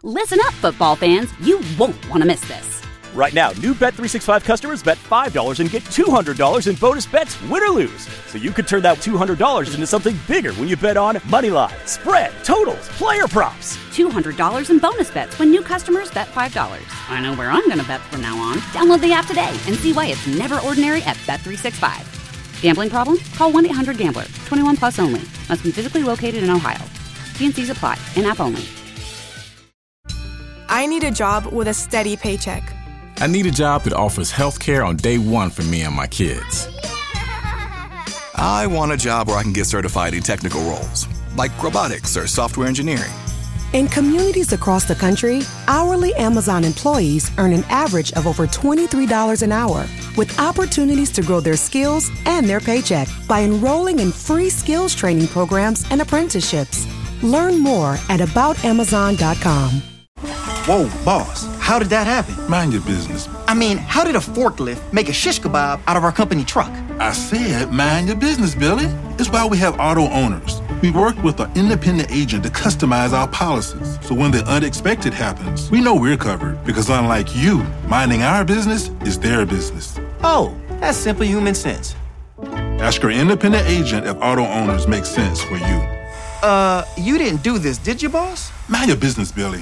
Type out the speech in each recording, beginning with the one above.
Listen up, football fans. You won't want to miss this. Right now, new Bet365 customers bet $5 and get $200 in bonus bets, win or lose. So you could turn that $200 into something bigger when you bet on money line, spread, totals, player props. $200 in bonus bets when new customers bet $5. I know where I'm going to bet from now on. Download the app today and see why it's never ordinary at Bet365. Gambling problem? Call 1-800-GAMBLER. 21 plus only. Must be physically located in Ohio. T&Cs apply. In-app only. I need a job with a steady paycheck. I need a job that offers health care on day one for me and my kids. I want a job where I can get certified in technical roles, like robotics or software engineering. In communities across the country, hourly Amazon employees earn an average of over $23 an hour, with opportunities to grow their skills and their paycheck by enrolling in free skills training programs and apprenticeships. Learn more at aboutamazon.com. Whoa, boss, how did that happen? Mind your business. I mean, how did a forklift make a shish kebab out of our company truck? I said mind your business, Billy. It's why we have auto owners. We work with an independent agent to customize our policies. So when the unexpected happens, we know we're covered. Because unlike you, minding our business is their business. Oh, that's simple human sense. Ask your independent agent if auto owners make sense for you. You didn't do this, did you, boss? Mind your business, Billy.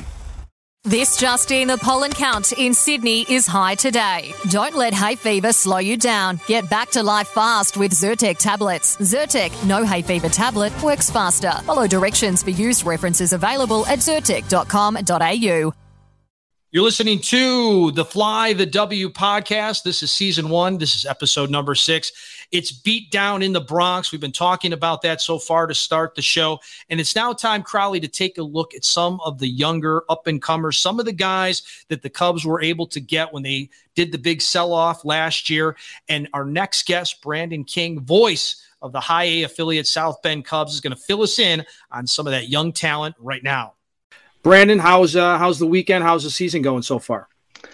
This just in, the pollen count in Sydney is high today. Don't let hay fever slow you down. Get back to life fast with Zyrtec tablets. Zyrtec No Hay Fever tablet works faster. Follow directions for use references available at zyrtec.com.au. You're listening to the Fly the W podcast. This is season 1. This is episode number 6. It's beat down in the Bronx. We've been talking about that so far to start the show. And it's now time, Crowley, to take a look at some of the younger up-and-comers, some of the guys that the Cubs were able to get when they did the big sell-off last year. And our next guest, Brandon King, voice of the High A affiliate South Bend Cubs, is going to fill us in on some of that young talent right now. Brandon, how's the weekend? How's the season going so far?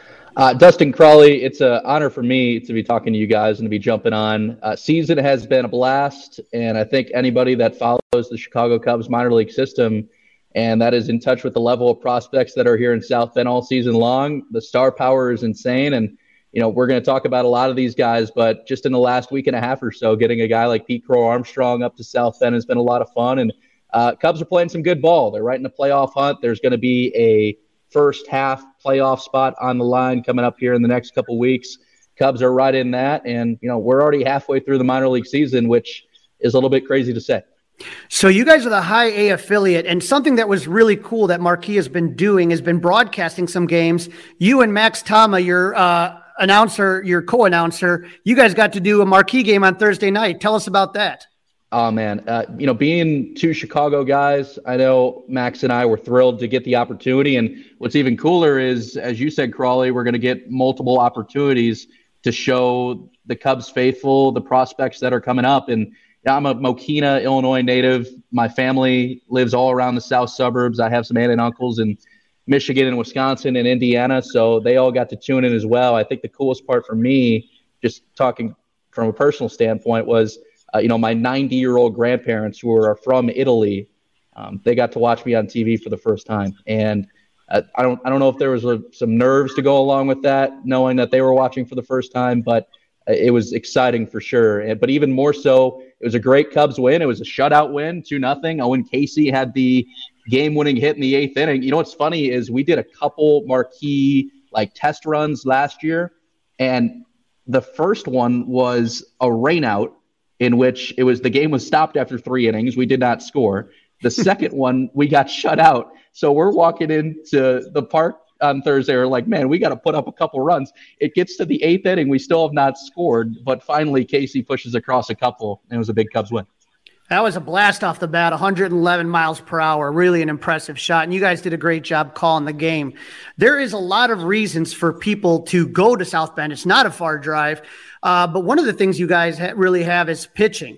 Dustin Crawley, it's an honor for me to be talking to you guys and to be jumping on. Season has been a blast, and I think anybody that follows the Chicago Cubs minor league system and that is in touch with the level of prospects that are here in South Bend all season long, the star power is insane. And, you know, we're going to talk about a lot of these guys, but just in the last week and a half or so, getting a guy like Pete Crow Armstrong up to South Bend has been a lot of fun. And Cubs are playing some good ball. They're right in the playoff hunt. There's going to be a first half playoff spot on the line coming up here in the next couple weeks. Cubs are right in that. And, you know, we're already halfway through the minor league season, which is a little bit crazy to say. So you guys are the High A affiliate, and something that was really cool that Marquee has been doing has been broadcasting some games. You and Max Tama, your announcer, your co-announcer, you guys got to do a Marquee game on Thursday night. Tell us about that. Oh, man. You know, being two Chicago guys, I know Max and I were thrilled to get the opportunity. And what's even cooler is, as you said, Crawley, we're going to get multiple opportunities to show the Cubs faithful the prospects that are coming up. And I'm a Mokina, Illinois native. My family lives all around the south suburbs. I have some aunt and uncles in Michigan and Wisconsin and Indiana, so they all got to tune in as well. I think the coolest part for me, just talking from a personal standpoint, was you know, my 90-year-old grandparents who are from Italy, they got to watch me on TV for the first time. And I don't know if there was some nerves to go along with that, knowing that they were watching for the first time, but it was exciting for sure. But even more so, it was a great Cubs win. It was a shutout win, 2-0. Owen Casey had the game-winning hit in the 8th inning. You know what's funny is we did a couple marquee test runs last year, and the first one was a rainout in which the game was stopped after 3 innings. We did not score. The second one, we got shut out. So we're walking into the park on Thursday. We're like, man, we got to put up a couple runs. It gets to the 8th inning. We still have not scored, but finally Casey pushes across a couple, and it was a big Cubs win. That was a blast off the bat, 111 miles per hour, really an impressive shot. And you guys did a great job calling the game. There is a lot of reasons for people to go to South Bend. It's not a far drive. But one of the things you guys really have is pitching.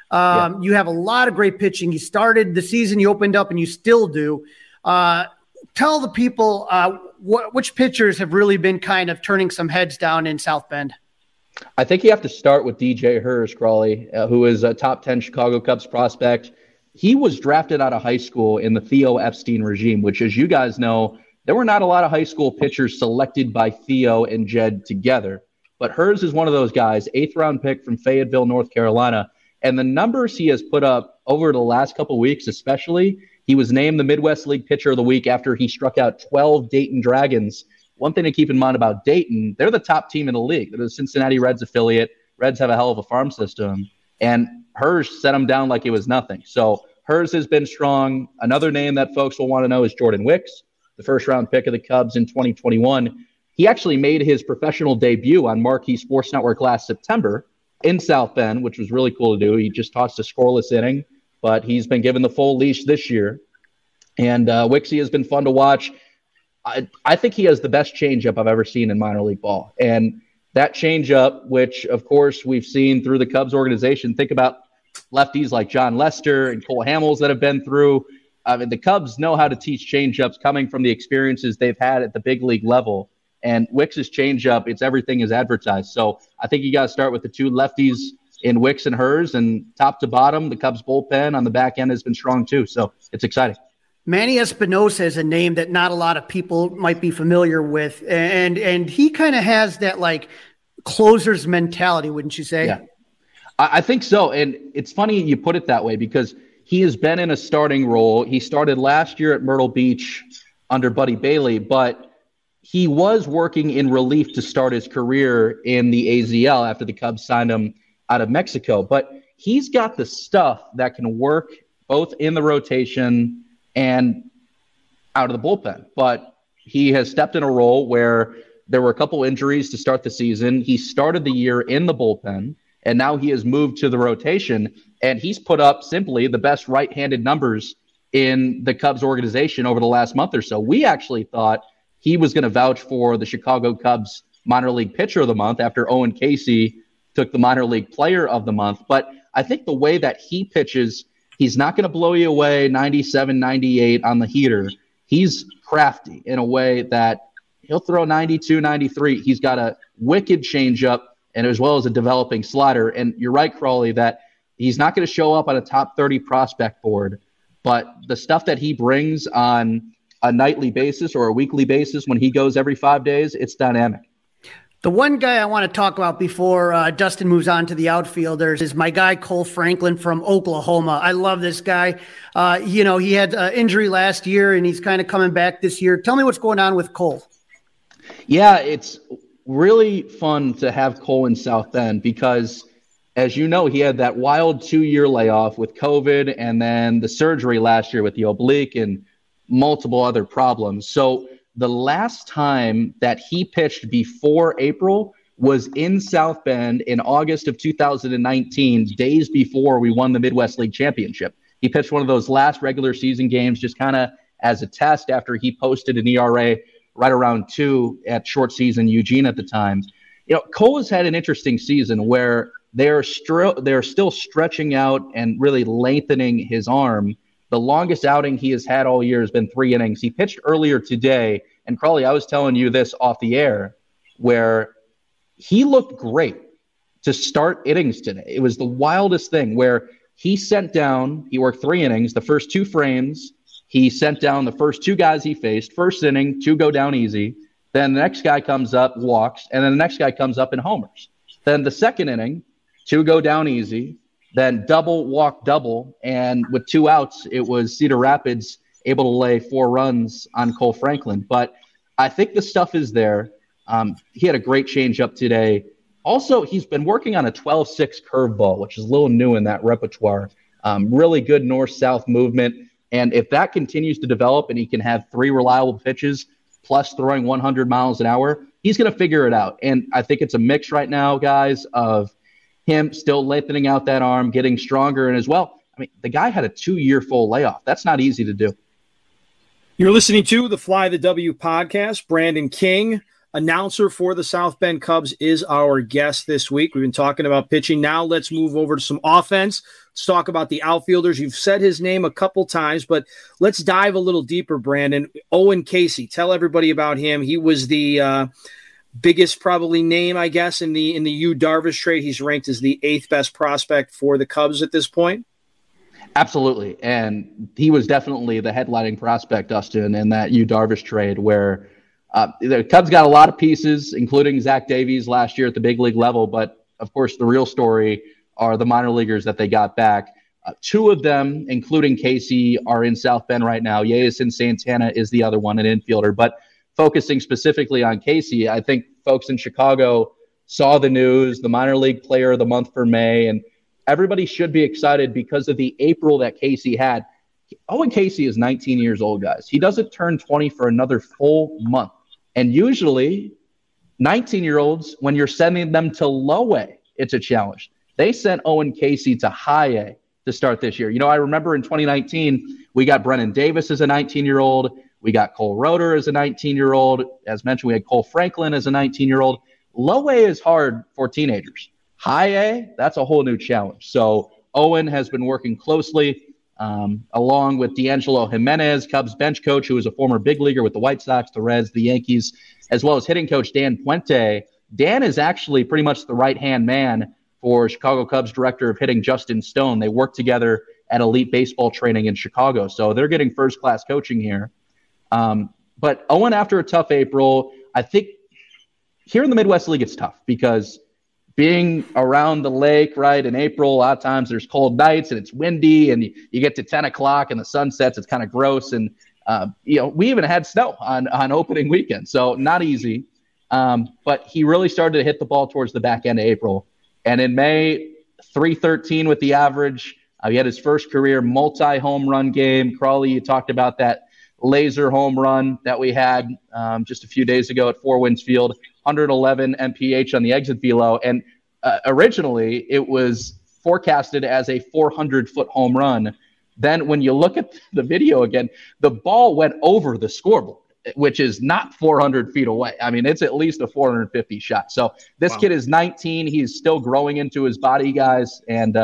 You have a lot of great pitching. You started the season, you opened up, and you still do. Tell the people which pitchers have really been kind of turning some heads down in South Bend. I think you have to start with DJ Hers, Crawley, who is a top 10 Chicago Cubs prospect. He was drafted out of high school in the Theo Epstein regime, which, as you guys know, there were not a lot of high school pitchers selected by Theo and Jed together, but Hers is one of those guys, 8th-round pick from Fayetteville, North Carolina, and the numbers he has put up over the last couple of weeks especially, he was named the Midwest League Pitcher of the Week after he struck out 12 Dayton Dragons. One thing to keep in mind about Dayton, they're the top team in the league. They're the Cincinnati Reds affiliate. Reds have a hell of a farm system, and Hers set them down like it was nothing. So Hers has been strong. Another name that folks will want to know is Jordan Wicks, the first-round pick of the Cubs in 2021. He actually made his professional debut on Marquee Sports Network last September in South Bend, which was really cool to do. He just tossed a scoreless inning, but he's been given the full leash this year. And Wixie has been fun to watch. I think he has the best changeup I've ever seen in minor league ball. And that changeup, which, of course, we've seen through the Cubs organization, think about lefties like John Lester and Cole Hamels that have been through. The Cubs know how to teach changeups coming from the experiences they've had at the big league level. And Wicks' changeup, it's everything is advertised. So I think you got to start with the two lefties in Wicks and Hers, and top to bottom, the Cubs bullpen on the back end has been strong too. So it's exciting. Manny Espinosa is a name that not a lot of people might be familiar with. And he kind of has that like closer's mentality, wouldn't you say? Yeah, I think so. And it's funny you put it that way because he has been in a starting role. He started last year at Myrtle Beach under Buddy Bailey, but he was working in relief to start his career in the AZL after the Cubs signed him out of Mexico. But he's got the stuff that can work both in the rotation and out of the bullpen. But he has stepped in a role where there were a couple injuries to start the season. He started the year in the bullpen, and now he has moved to the rotation, and he's put up simply the best right-handed numbers in the Cubs organization over the last month or so. We actually thought he was going to vouch for the Chicago Cubs minor league pitcher of the month after Owen Casey took the minor league player of the month. But I think the way that he pitches, he's not going to blow you away 97, 98 on the heater. He's crafty in a way that he'll throw 92, 93. He's got a wicked changeup and as well as a developing slider. And you're right, Crawley, that he's not going to show up on a top 30 prospect board, but the stuff that he brings on a nightly basis or a weekly basis when he goes every 5 days, it's dynamic. The one guy I want to talk about before Dustin moves on to the outfielders is my guy, Cole Franklin from Oklahoma. I love this guy. He had an injury last year and he's kind of coming back this year. Tell me what's going on with Cole. Yeah, it's really fun to have Cole in South Bend because, as you know, he had that wild 2-year layoff with COVID and then the surgery last year with the oblique and multiple other problems. So the last time that he pitched before April was in South Bend in August of 2019, days before we won the Midwest League Championship. He pitched one of those last regular season games just kind of as a test after he posted an ERA right around 2 at short season Eugene at the time. Cole has had an interesting season where they're still stretching out and really lengthening his arm. The longest outing he has had all year has been 3 innings. He pitched earlier today, and Crawley, I was telling you this off the air, where he looked great to start innings today. It was the wildest thing where he worked 3 innings, the first 2 frames. He sent down the first 2 guys he faced. First inning, 2 go down easy. Then the next guy comes up, walks, and then the next guy comes up and homers. Then the second inning, 2 go down easy. Then double, walk, double. And with 2 outs, it was Cedar Rapids able to lay 4 runs on Cole Franklin. But I think the stuff is there. He had a great changeup today. Also, he's been working on a 12-6 curveball, which is a little new in that repertoire. Really good north-south movement. And if that continues to develop and he can have 3 reliable pitches plus throwing 100 miles an hour, he's going to figure it out. And I think it's a mix right now, guys, of him still lengthening out that arm, getting stronger, and as well, the guy had a 2-year full layoff. That's not easy to do. You're listening to the Fly the W podcast. Brandon King, announcer for the South Bend Cubs, is our guest this week. We've been talking about pitching. Now let's move over to some offense. Let's talk about the outfielders. You've said his name a couple times, but let's dive a little deeper, Brandon. Owen Casey, tell everybody about him. He was the biggest probably name, I guess, in the Yu Darvish trade. He's ranked as the 8th best prospect for the Cubs at this point. Absolutely. And he was definitely the headlining prospect, Dustin, in that Yu Darvish trade where the Cubs got a lot of pieces, including Zach Davies last year at the big league level. But, of course, the real story are the minor leaguers that they got back. Two of them, including Casey, are in South Bend right now. Yeison Santana is the other one, an infielder. But focusing specifically on Casey, I think folks in Chicago saw the news, the minor league player of the month for May, and everybody should be excited because of the April that Casey had. Owen Casey is 19 years old, guys. He doesn't turn 20 for another full month. And usually 19-year-olds, when you're sending them to low A, it's a challenge. They sent Owen Casey to high A to start this year. I remember in 2019, we got Brennan Davis as a 19-year-old. We got Cole Roeder as a 19-year-old. As mentioned, we had Cole Franklin as a 19-year-old. Low A is hard for teenagers. High A, that's a whole new challenge. So Owen has been working closely along with D'Angelo Jimenez, Cubs bench coach, who is a former big leaguer with the White Sox, the Reds, the Yankees, as well as hitting coach Dan Puente. Dan is actually pretty much the right-hand man for Chicago Cubs director of hitting Justin Stone. They work together at elite baseball training in Chicago. So they're getting first-class coaching here. But Owen, after a tough April, I think here in the Midwest League, it's tough because being around the lake, right, in April, a lot of times there's cold nights and it's windy and you get to 10 o'clock and the sun sets, it's kind of gross. And, we even had snow on opening weekend, so not easy. But he really started to hit the ball towards the back end of April. And in May, 313 with the average. He had his first career multi-home run game. Crawley, you talked about that laser home run that we had just a few days ago at Four Winds Field, 111 MPH on the exit velo. And originally it was forecasted as a 400-foot home run. Then when you look at the video again, the ball went over the scoreboard, which is not 400 feet away. I mean, it's at least a 450 shot. So this kid is 19. He's still growing into his body, guys. And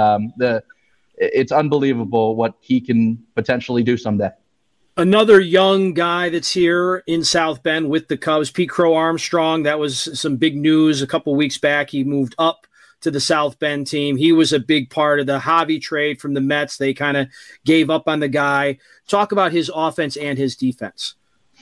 it's unbelievable what he can potentially do someday. Another young guy that's here in South Bend with the Cubs, Pete Crow Armstrong. That was some big news a couple weeks back. He moved up to the South Bend team. He was a big part of the Javi trade from the Mets. They kind of gave up on the guy. Talk about his offense and his defense.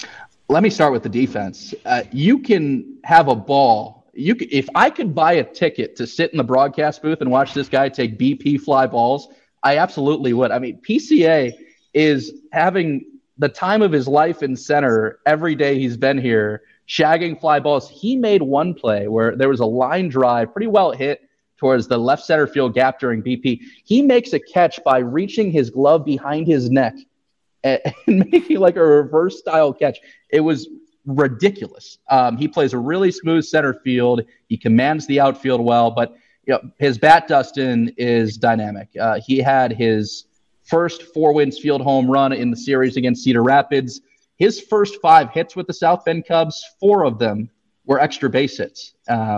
Let me start with the defense. You can have a ball. If I could buy a ticket to sit in the broadcast booth and watch this guy take BP fly balls, I absolutely would. I mean, PCA is having the time of his life in center every day he's been here, shagging fly balls. He made one play where there was a line drive, pretty well hit towards the left center field gap during BP. He makes a catch by reaching his glove behind his neck and making like a reverse style catch. It was ridiculous. He plays a really smooth center field. He commands the outfield well, but his bat, Dustin, is dynamic. He had his first Four Winds Field home run in the series against Cedar Rapids. His first 5 hits with the South Bend Cubs, 4 of them were extra base hits.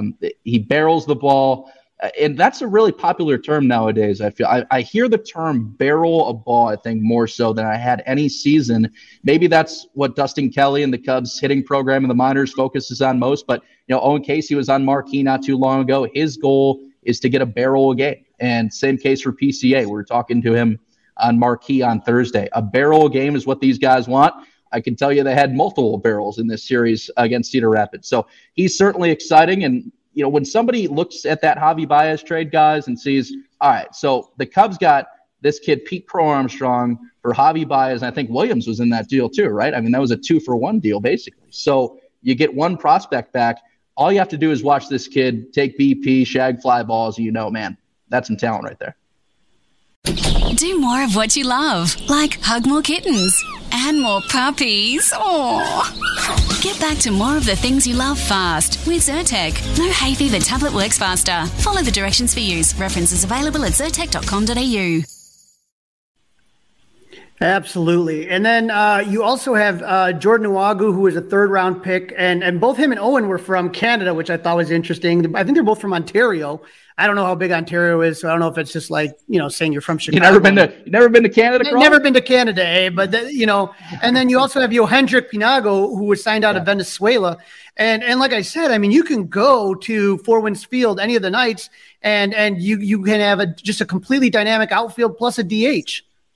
He barrels the ball, and that's a really popular term nowadays. I feel I hear the term barrel a ball, I think, more so than I had any season. Maybe that's what Dustin Kelly and the Cubs hitting program in the minors focuses on most. But Owen Casey was on Marquee not too long ago. His goal is to get a barrel a game, and same case for PCA. We were talking to him on Marquee on Thursday. A barrel a game is what these guys want. I can tell you they had multiple barrels in this series against Cedar Rapids. So he's certainly exciting. And, when somebody looks at that Javi Baez trade, guys, and sees, all right, so the Cubs got this kid, Pete Crow Armstrong, for Javi Baez. And I think Williams was in that deal too, right? I mean, that was a 2-for-1 deal, basically. So you get one prospect back. All you have to do is watch this kid take BP, shag fly balls, and man, that's some talent right there. Do more of what you love, like hug more kittens and more puppies. Aww. Get back to more of the things you love fast with Zyrtec. No hay fever tablet works faster. Follow the directions for use. References available at zyrtec.com.au. Absolutely. And then you also have Jordan Nwogu, who was a 3rd-round pick, and both him and Owen were from Canada, which I thought was interesting. I think they're both from Ontario. I don't know how big Ontario is, so I don't know if it's just like, saying you're from Chicago. You never been to Canada, Crawl? Never been to Canada, but and then you also have Yohendrick Pinago, who was signed out of Venezuela. And like I said, I mean, you can go to Four Winds Field any of the nights and you can have just a completely dynamic outfield plus a DH.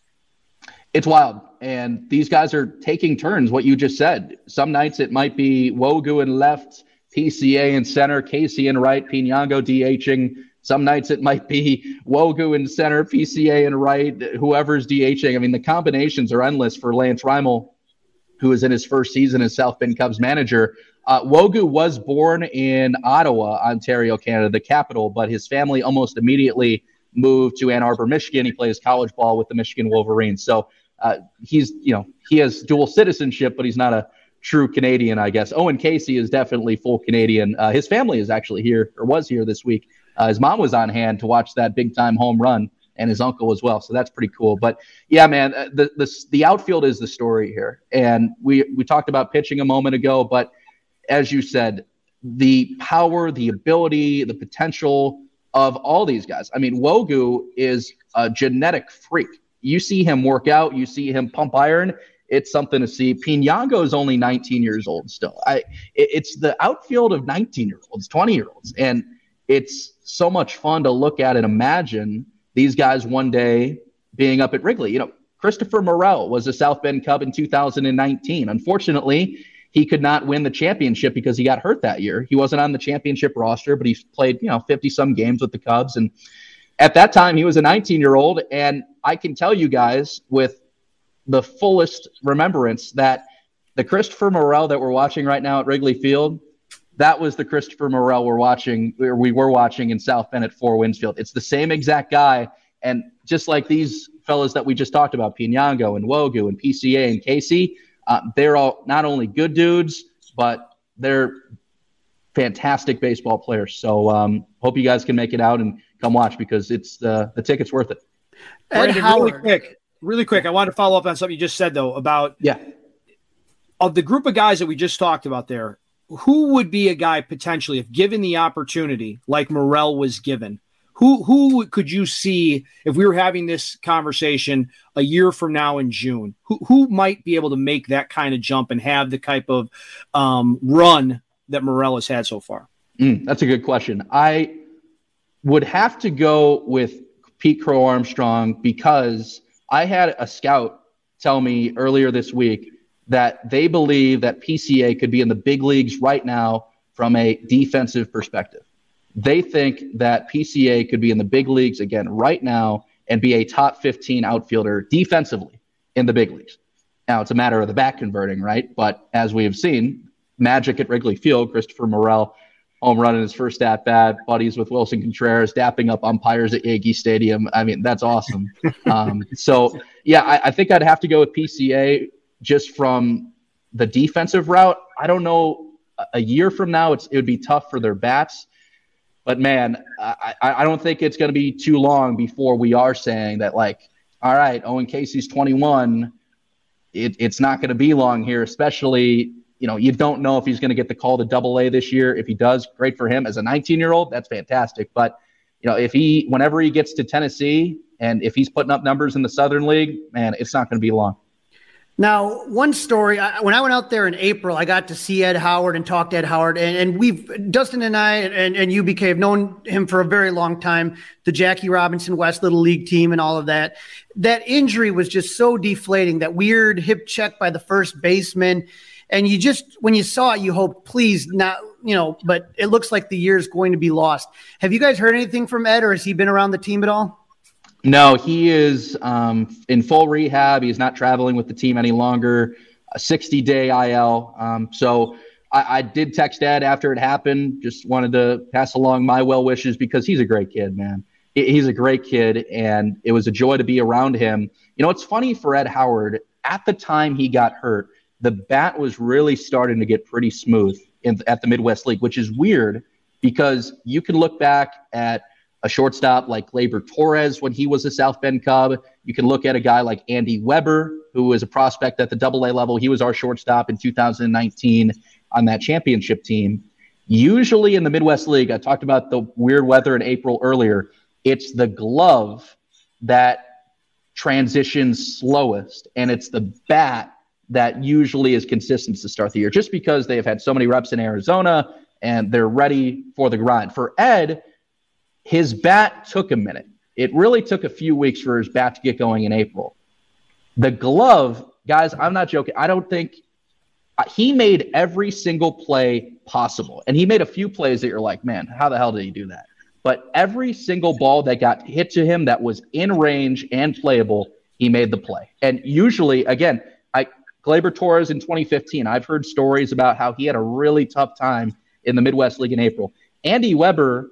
It's wild. And these guys are taking turns, what you just said. Some nights it might be Wogu in left, PCA in center, Casey in right, Pinyango DHing. Some nights it might be Wogu in center, PCA in right, whoever's DHing. I mean, the combinations are endless for Lance Reimel, who is in his first season as South Bend Cubs manager. Wogu was born in Ottawa, Ontario, Canada, the capital, but his family almost immediately moved to Ann Arbor, Michigan. He plays college ball with the Michigan Wolverines. So he has dual citizenship, but he's not a true Canadian, I guess. Owen Casey is definitely full Canadian. His family is actually here, or was here this week. His mom was on hand to watch that big-time home run, and his uncle as well. So that's pretty cool. But yeah, man, the outfield is the story here. And we talked about pitching a moment ago, but as you said, the power, the ability, the potential of all these guys. I mean, Wogu is a genetic freak. You see him work out, you see him pump iron. It's something to see. Pinyango is only 19 years old still. It's the outfield of 19-year-olds, 20-year-olds. And it's so much fun to look at and imagine these guys one day being up at Wrigley. You know, Christopher Morel was a South Bend Cub in 2019. Unfortunately, he could not win the championship because he got hurt that year. He wasn't on the championship roster, but he played, 50-some games with the Cubs. And at that time, he was a 19-year-old. And I can tell you guys with the fullest remembrance that the Christopher Morel that we're watching right now at Wrigley Field, that was the Christopher Morel we were watching in South Bend at Four Winds Field. It's the same exact guy. And just like these fellas that we just talked about, Pinyango and Wogu and PCA and Casey, they're all not only good dudes, but they're fantastic baseball players. So hope you guys can make it out and come watch because it's the ticket's worth it. Brandon, really quick. I want to follow up on something you just said, though, about of the group of guys that we just talked about there, who would be a guy potentially, if given the opportunity, like Morel was given, who could you see if we were having this conversation a year from now in June? Who might be able to make that kind of jump and have the type of run that Morel has had so far? That's a good question. I would have to go with Pete Crow Armstrong because I had a scout tell me earlier this week that they believe that PCA could be in the big leagues right now from a defensive perspective. They think that PCA could be in the big leagues again right now and be a top 15 outfielder defensively in the big leagues. Now, it's a matter of the bat converting, right? But as we have seen, magic at Wrigley Field, Christopher Morel, home run in his first at-bat, buddies with Wilson Contreras, dapping up umpires at Yankee Stadium. I mean, that's awesome. I think I'd have to go with PCA just from the defensive route. I don't know, a year from now, it would be tough for their bats. But, man, I don't think it's going to be too long before we are saying that, like, all right, Owen Casey's 21. It's not going to be long here, especially, you don't know if he's going to get the call to Double-A this year. If he does, great for him. As a 19-year-old, that's fantastic. But, whenever he gets to Tennessee and if he's putting up numbers in the Southern League, man, it's not going to be long. Now, one story, when I went out there in April, I got to see Ed Howard and talk to Ed Howard. And Dustin and I and UBK have known him for a very long time, the Jackie Robinson West Little League team and all of that. That injury was just so deflating, that weird hip check by the first baseman. And you just, when you saw it, you hoped, please not, but it looks like the year is going to be lost. Have you guys heard anything from Ed, or has he been around the team at all? No, he is in full rehab. He's not traveling with the team any longer, a 60-day IL. So I did text Ed after it happened, just wanted to pass along my well wishes because he's a great kid, man. He's a great kid, and it was a joy to be around him. It's funny for Ed Howard, at the time he got hurt, the bat was really starting to get pretty smooth at the Midwest League, which is weird because you can look back at a shortstop like Gleyber Torres when he was a South Bend Cub. You can look at a guy like Andy Weber, who was a prospect at the Double-A level. He was our shortstop in 2019 on that championship team. Usually in the Midwest League, I talked about the weird weather in April earlier, it's the glove that transitions slowest, and it's the bat that usually is consistent to start the year, just because they have had so many reps in Arizona and they're ready for the grind. For Ed, his bat took a minute. It really took a few weeks for his bat to get going in April. The glove, guys, I'm not joking. I don't think he made every single play possible. And he made a few plays that you're like, man, how the hell did he do that? But every single ball that got hit to him that was in range and playable, he made the play. And usually, again, Gleyber Torres in 2015, I've heard stories about how he had a really tough time in the Midwest League in April. Andy Weber,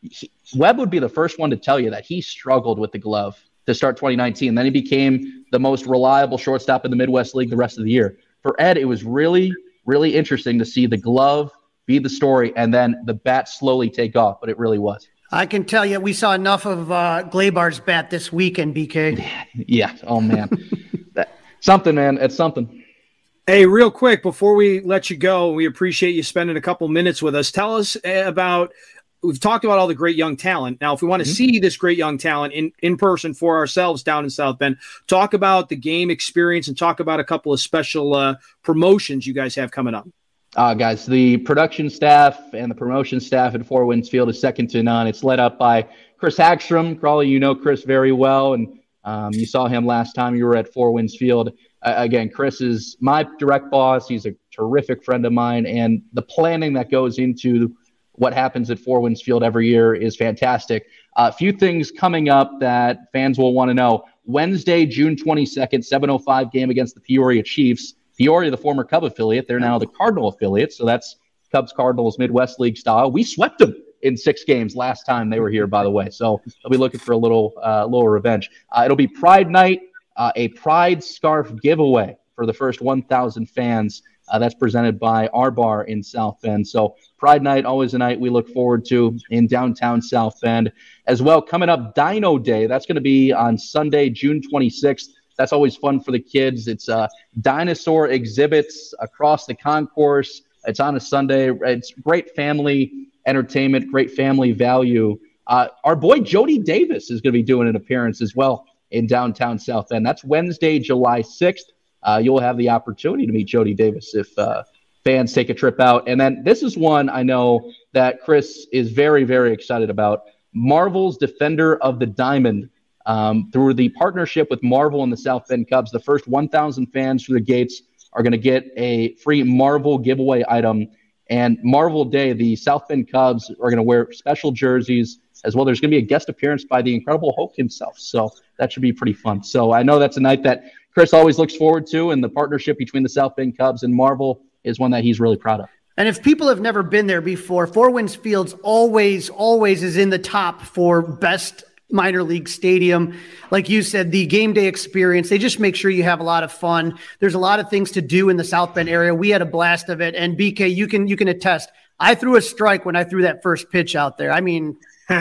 Webb would be the first one to tell you that he struggled with the glove to start 2019. Then he became the most reliable shortstop in the Midwest League the rest of the year. For Ed, it was really, really interesting to see the glove be the story and then the bat slowly take off, but it really was. I can tell you we saw enough of Gleyber's bat this weekend, BK. Yeah. Oh, man. Something, man. It's something. Hey, real quick, before we let you go, we appreciate you spending a couple minutes with us. Tell us about – we've talked about all the great young talent. Now, if we want to see this great young talent in person for ourselves down in South Bend, talk about the game experience and talk about a couple of special promotions you guys have coming up. Guys, the production staff and the promotion staff at Four Winds Field is second to none. It's led up by Chris Hagstrom. Crawley, you know Chris very well, and you saw him last time you were at Four Winds Field. Again, Chris is my direct boss. He's a terrific friend of mine, and the planning that goes into what happens at Four Winds Field every year is fantastic. A few things coming up that fans will want to know. Wednesday, June 22nd, 7:05 game against the Peoria Chiefs. Peoria, the former Cub affiliate, they're now the Cardinal affiliate, so that's Cubs-Cardinals Midwest League style. We swept them in 6 games last time they were here, by the way, so they'll be looking for a little revenge. It'll be Pride Night, a Pride scarf giveaway for the first 1,000 fans. That's presented by our bar in South Bend. So Pride Night, always a night we look forward to in downtown South Bend. As well, coming up, Dino Day. That's going to be on Sunday, June 26th. That's always fun for the kids. It's dinosaur exhibits across the concourse. It's on a Sunday. It's great family entertainment, great family value. Our boy Jody Davis is going to be doing an appearance as well in downtown South Bend. That's Wednesday, July 6th. You'll have the opportunity to meet Jody Davis if fans take a trip out. And then this is one I know that Chris is very, very excited about. Marvel's Defender of the Diamond. Through the partnership with Marvel and the South Bend Cubs, the first 1,000 fans through the gates are going to get a free Marvel giveaway item. And Marvel Day, the South Bend Cubs are going to wear special jerseys as well. There's going to be a guest appearance by the Incredible Hulk himself. So that should be pretty fun. So I know that's a night that Chris always looks forward to, and the partnership between the South Bend Cubs and Marvel is one that he's really proud of. And if people have never been there before, Four Winds Fields always is in the top for best minor league stadium. Like you said, the game day experience, they just make sure you have a lot of fun. There's a lot of things to do in the South Bend area. We had a blast of it. And BK, you can attest. I threw a strike when I threw that first pitch out there. I mean,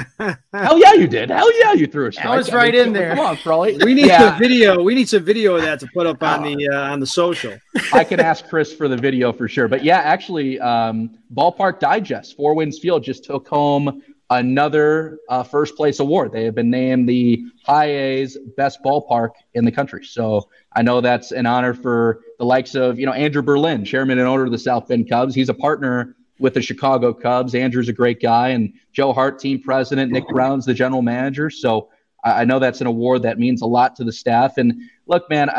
hell yeah, you did. Hell yeah, you threw a strike. I was right in there. Come on, Crawley. We need some video. We need some video of that to put up on the social. I can ask Chris for the video for sure. But yeah, actually, Ballpark Digest, Four Winds Field just took home another first place award. They have been named the High A's best ballpark in the country. So I know that's an honor for the likes of, Andrew Berlin, chairman and owner of the South Bend Cubs. He's a partner with the Chicago Cubs. Andrew's a great guy. And Joe Hart, team president, Nick Brown's the general manager. So I know that's an award that means a lot to the staff. And look, man,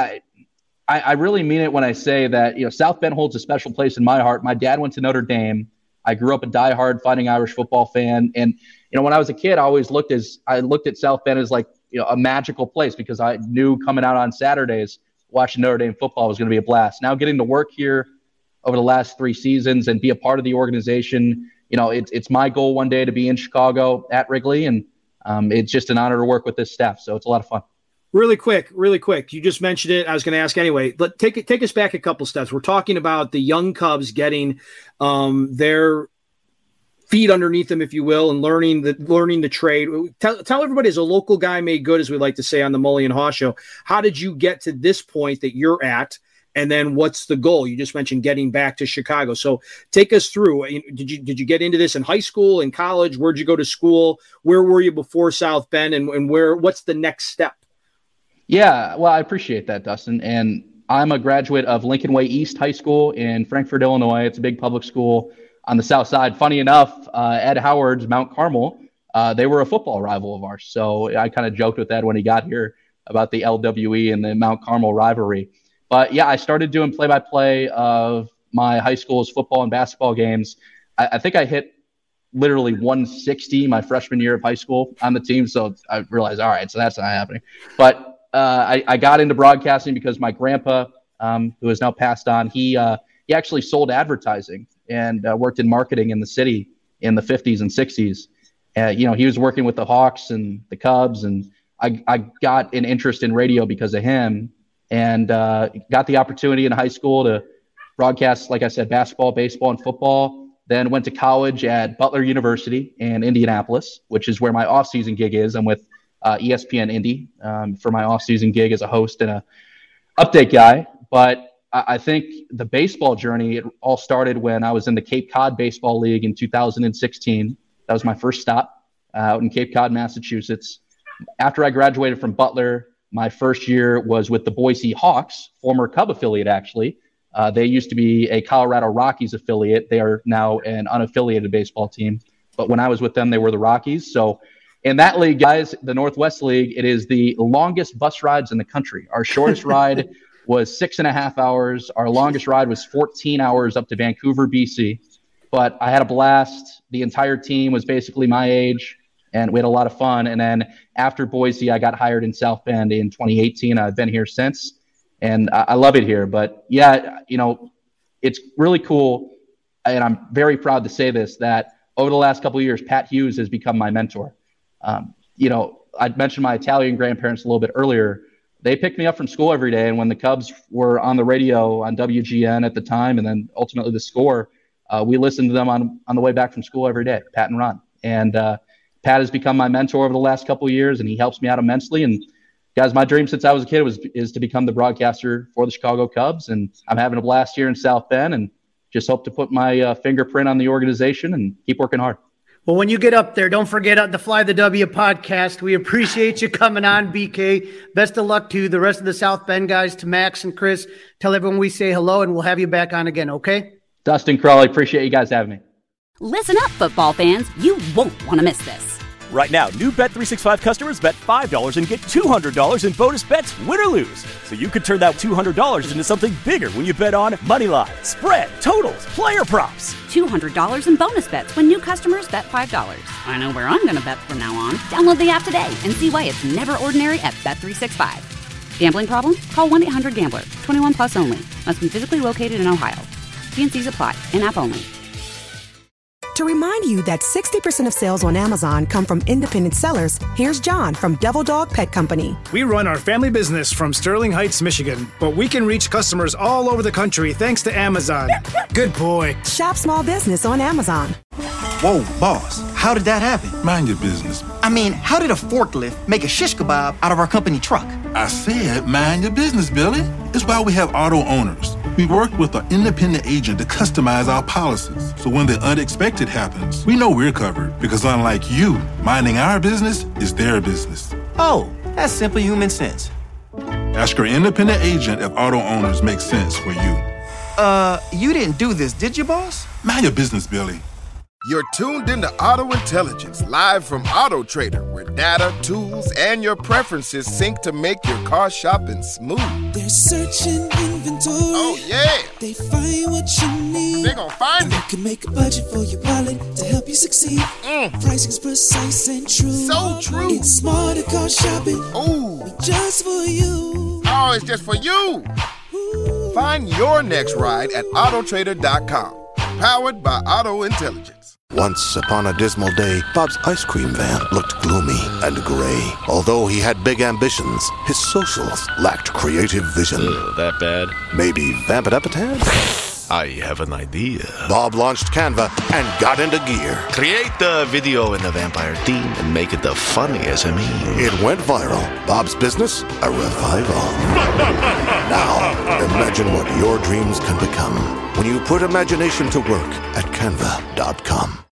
I really mean it when I say that, South Bend holds a special place in my heart. My dad went to Notre Dame. I grew up a diehard Fighting Irish football fan. And, when I was a kid, I always looked at South Bend as like, a magical place because I knew coming out on Saturdays, watching Notre Dame football was going to be a blast. Now getting to work here over the last 3 seasons and be a part of the organization, it's my goal one day to be in Chicago at Wrigley. And it's just an honor to work with this staff. So it's a lot of fun. Really quick. You just mentioned it. I was going to ask anyway. But take us back a couple steps. We're talking about the young Cubs getting their feet underneath them, if you will, and learning the trade. Tell everybody, as a local guy made good, as we like to say on the Mully and Haw Show, how did you get to this point that you're at? And then what's the goal? You just mentioned getting back to Chicago. So take us through. Did you get into this in high school, in college? Where'd you go to school? Where were you before South Bend? And what's the next step? Yeah, well, I appreciate that, Dustin. And I'm a graduate of Lincoln Way East High School in Frankfort, Illinois. It's a big public school on the south side. Funny enough, Ed Howard's Mount Carmel, they were a football rival of ours. So I kind of joked with Ed when he got here about the LWE and the Mount Carmel rivalry. But yeah, I started doing play-by-play of my high school's football and basketball games. I think I hit literally 160 my freshman year of high school on the team. So I realized, all right, so that's not happening. But I got into broadcasting because my grandpa, who has now passed on, he actually sold advertising and worked in marketing in the city in the 50s and 60s. He was working with the Hawks and the Cubs, and I got an interest in radio because of him, and got the opportunity in high school to broadcast, like I said, basketball, baseball, and football. Then went to college at Butler University in Indianapolis, which is where my off-season gig is. I'm with ESPN Indy for my off-season gig as a host and a update guy. But I think the baseball journey, it all started when I was in the Cape Cod Baseball League in 2016. That was my first stop out in Cape Cod, Massachusetts. After I graduated from Butler, my first year was with the Boise Hawks, former Cub affiliate, actually. They used to be a Colorado Rockies affiliate. They are now an unaffiliated baseball team. But when I was with them, they were the Rockies. So in that league, guys, the Northwest League, it is the longest bus rides in the country. Our shortest ride was 6.5 hours. Our longest ride was 14 hours up to Vancouver, BC. But I had a blast. The entire team was basically my age, and we had a lot of fun. And then after Boise, I got hired in South Bend in 2018. I've been here since. And I love it here. But yeah, it's really cool. And I'm very proud to say this, that over the last couple of years, Pat Hughes has become my mentor. I mentioned my Italian grandparents a little bit earlier. They picked me up from school every day. And when the Cubs were on the radio on WGN at the time, and then ultimately The Score, we listened to them on the way back from school every day, Pat and Ron. And Pat has become my mentor over the last couple of years, and he helps me out immensely. And guys, my dream since I was a kid is to become the broadcaster for the Chicago Cubs, and I'm having a blast here in South Bend, and just hope to put my fingerprint on the organization and keep working hard. Well, when you get up there, don't forget the Fly the W podcast. We appreciate you coming on, BK. Best of luck to the rest of the South Bend guys, to Max and Chris. Tell everyone we say hello, and we'll have you back on again, okay? Dustin, Crawley, appreciate you guys having me. Listen up, football fans. You won't want to miss this. Right now, new Bet365 customers bet $5 and get $200 in bonus bets, win or lose. So you could turn that $200 into something bigger when you bet on moneyline, spread, totals, player props. $200 in bonus bets when new customers bet $5. I know where I'm going to bet from now on. Download the app today and see why it's never ordinary at Bet365. Gambling problem? Call 1-800-GAMBLER. 21 plus only. Must be physically located in Ohio. T&Cs apply. In-app only. To remind you that 60% of sales on Amazon come from independent sellers, here's John from Devil Dog Pet Company. We run our family business from Sterling Heights, Michigan, but we can reach customers all over the country thanks to Amazon. Good boy. Shop small business on Amazon. Whoa, boss, how did that happen? Mind your business. I mean, how did a forklift make a shish kebab out of our company truck? I said mind your business, Billy. It's why we have auto owners. We work with an independent agent to customize our policies. So when the unexpected happens, we know we're covered because unlike you, minding our business is their business. Oh, that's simple human sense. Ask your independent agent if auto owners make sense for you. You didn't do this, did you, boss? Mind your business, Billy. You're tuned into Auto Intelligence, live from Auto Trader, where data, tools, and your preferences sync to make your car shopping smooth. They're searching inventory. Oh, yeah. They find what you need. They're gonna find it. They can make a budget for your wallet to help you succeed. Pricing's precise and true. So true. It's smarter car shopping. Ooh. Just for you. Oh, it's just for you. Ooh. Find your next ride at Autotrader.com. Powered by Auto Intelligence. Once upon a dismal day, Bob's ice cream van looked gloomy and gray. Although he had big ambitions, his socials lacked creative vision. That bad? Maybe vamp it up a tad? I have an idea. Bob launched Canva and got into gear. Create the video in the vampire theme and make it the funniest SME. It went viral. Bob's business, a revival. Now, imagine what your dreams can become when you put imagination to work at Canva.com.